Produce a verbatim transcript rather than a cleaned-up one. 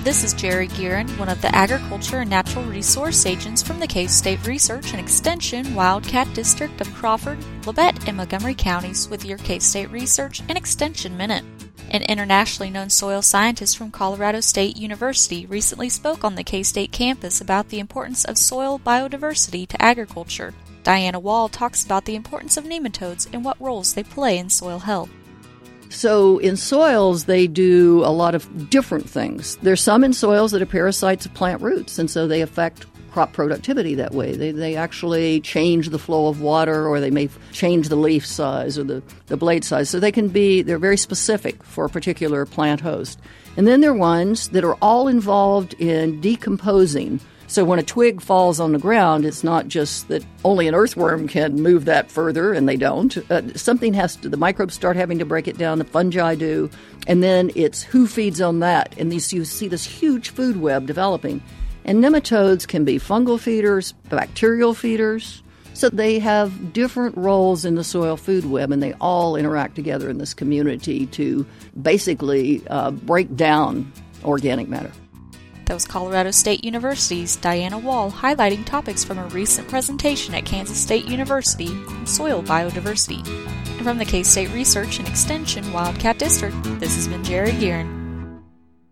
This is Jerry Gearin, one of the Agriculture and Natural Resource Agents from the K-State Research and Extension Wildcat District of Crawford, Labette, and Montgomery counties with your K-State Research and Extension Minute. An internationally known soil scientist from Colorado State University recently spoke on the K-State campus about the importance of soil biodiversity to agriculture. Diana Wall talks about the importance of nematodes and what roles they play in soil health. So in soils, they do a lot of different things. There's some in soils that are parasites of plant roots, and so they affect crop productivity that way. They they actually change the flow of water, or they may change the leaf size or the, the blade size. So they can be, they're very specific for a particular plant host. And then there are ones that are all involved in decomposing. So when a twig falls on the ground, it's not just that only an earthworm can move that further, and they don't. Uh, something has to, the microbes start having to break it down, the fungi do, and then it's who feeds on that. And these, you see this huge food web developing. And nematodes can be fungal feeders, bacterial feeders. So they have different roles in the soil food web, and they all interact together in this community to basically uh, break down organic matter. That was Colorado State University's Diana Wall highlighting topics from a recent presentation at Kansas State University on soil biodiversity. And from the K-State Research and Extension Wildcat District, this has been Jerry Gearin.